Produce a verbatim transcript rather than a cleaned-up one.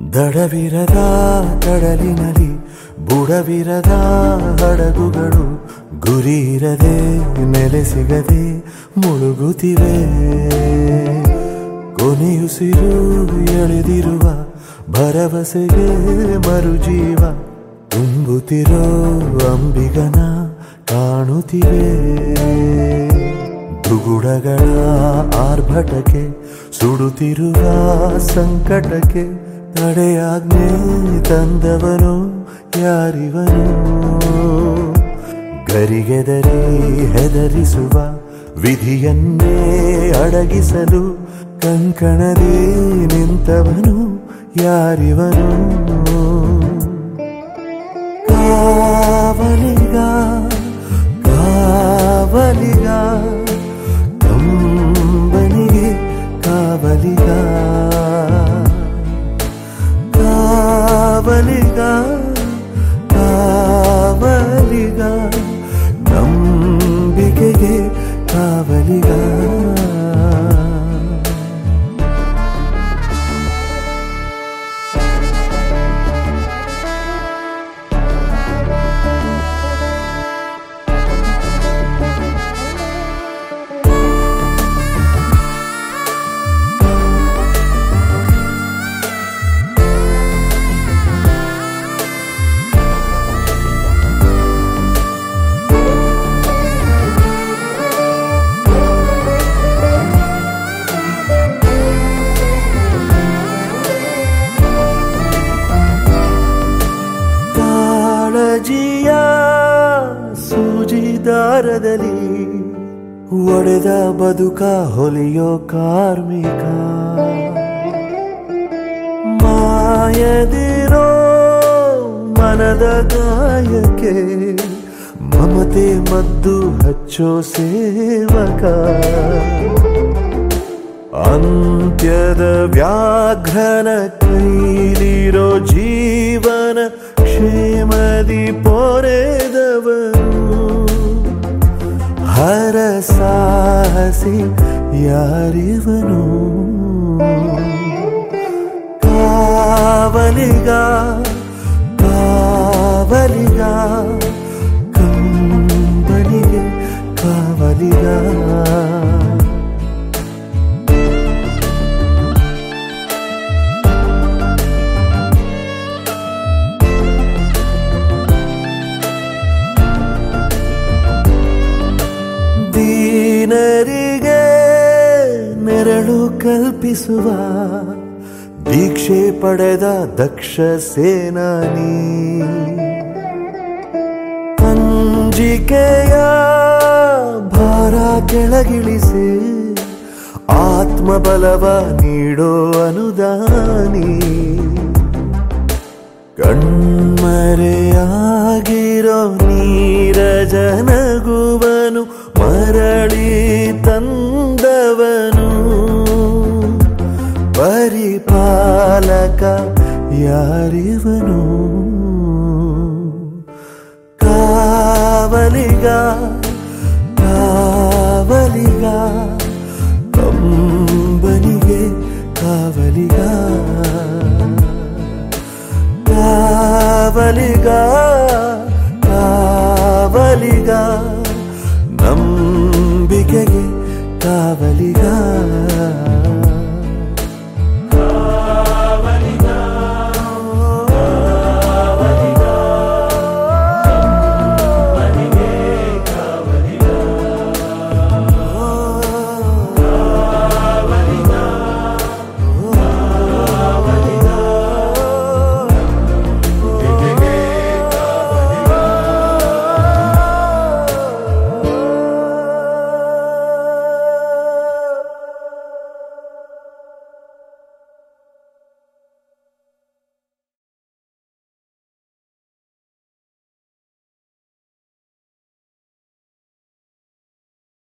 ದಡವಿರದ ಕಡಲಿನಲ್ಲಿ ಬುಡವಿರದ ಹಡಗುಗಳು ಗುರಿ ಇರದೆ ನೆಲೆ ಸಿಗದೆ ಮುಳುಗುತ್ತಿವೆ. ಕೊನೆಯುಸಿರು ಎಳೆದಿರುವ ಭರವಸೆಗೆ ಮರುಜೀವ ತುಂಬುತ್ತಿರೋ ಅಂಬಿಗನ ಕಾಣುತ್ತಿವೆ. ದುಗುಡಗಳ ಆರ್ಭಟಕ್ಕೆ ಸುಡುತ್ತಿರುವ ಸಂಕಟಕ್ಕೆ ತಡೆಯಾಜ್ಞೆ ತಂದವನು ಯಾರಿವನು? ಗರಿಗೆದರಿ ಹೆದರಿಸುವ ವಿಧಿಯನ್ನೇ ಅಡಗಿಸಲು ಕಂಕಣದಿ ನಿಂತವನು ಯಾರಿವನು? ಕಾವಲಿಗ ಕಾವಲಿಗ ಕಂಬನಿಗೆ ಕಾವಲಿಗ ಕಾವಲಿಗ ಕಾವಲಿಗ ನಂಬಿಕೆಗೆ ಕಾವಲಿಗ. ಜಿಯ ಸೂಜಿದಾರದಲ್ಲಿ ಒಡೆದ ಬದುಕ ಹೊಲಿಯೋ ಕಾರ್ಮಿಕ ಮಾಯದಿರೋ ಮನದ ಗಾಯಕ್ಕೆ ಮಮತೆ ಮದ್ದು ಹಚ್ಚೋ ಸೇವಕ ಅಂತ್ಯದ ವ್ಯಾಘ್ರನ ಕೈಲಿರೋ ಜೀವನ ಕ್ಷೇಮದಿ ಪೊರೆದವನು ಹರಸಾಹಸಿ ಯಾರಿವನು? ಕಾವಲಿಗ ಕಾವಲಿಗ ಕಂಬನಿಗೆ ಕಾವಲಿಗ. ದೀನರಿಗೆ ನೆರಳು ಕಲ್ಪಿಸುವ ದೀಕ್ಷೆ ಪಡೆದ ದಕ್ಷ ಸೇನಾನಿ ಅಂಜಿಕೆಯ ಭಾರ ಕೆಳಗಿಳಿಸಿ ಆತ್ಮಬಲವ ನೀಡೋ ಅನುದಾನಿ ಕಣ್ಮರೆಯಾಗಿರೋ ನೀರಜ ನಗುವನು ಮರಳಿ ತಂದವನು ಪರಿಪಾಲಕ ಯಾರಿವನು? ಕಾವಲಿಗ ಕಾವಲಿಗ ಕಂಬನಿಗೆ ಕಾವಲಿಗ ಕಾವಲಿಗ.